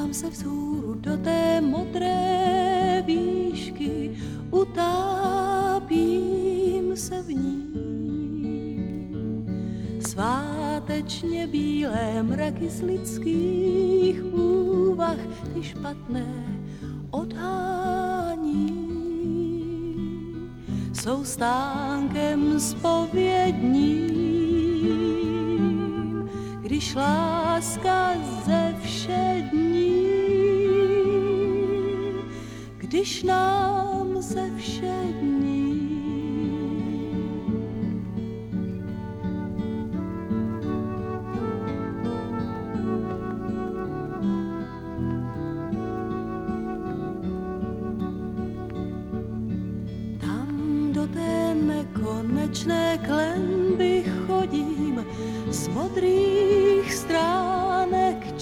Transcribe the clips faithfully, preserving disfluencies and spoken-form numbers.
Dívám se vzhůru do té modré výšky, utápím se v ní. Svátečně bílé mraky z lidských úvah ty špatné odhání. Jsou stánkem zpovědním, když láska ze všední, když nám ze všední. Konečné klenby chodím z modrých stránek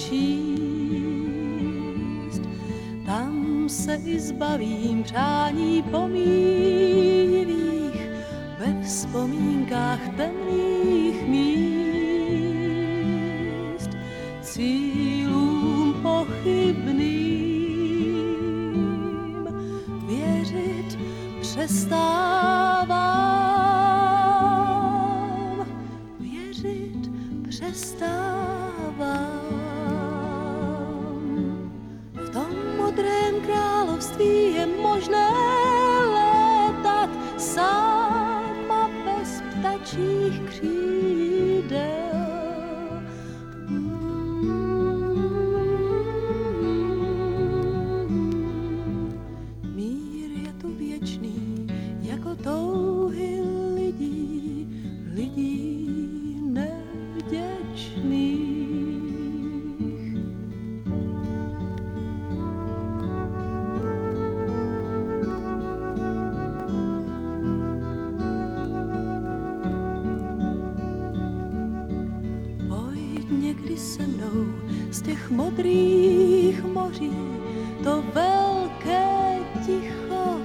číst. Tam se i zbavím přání pomíjivých ve vzpomínkách temných míst. Cílům pochybným věřit přestávám. V tom modrém království je možné létat sám a bez ptačích křídel. Mír je tu věčný jako touhy lidí, lidí nevděčných. Pojď někdy se mnou z těch modrých moří to velké ticho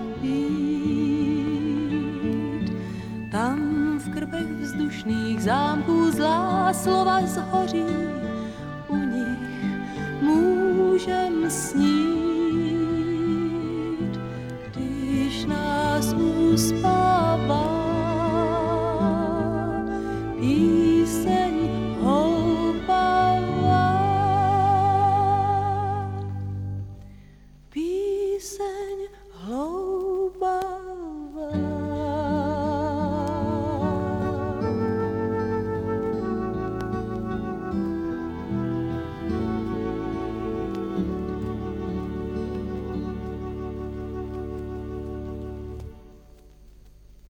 být. Tam v krpech vzdušných zámků zlá slova zhoří, u nich můžem snít, když nás uspává píseň hloupavá, píseň hloupavá.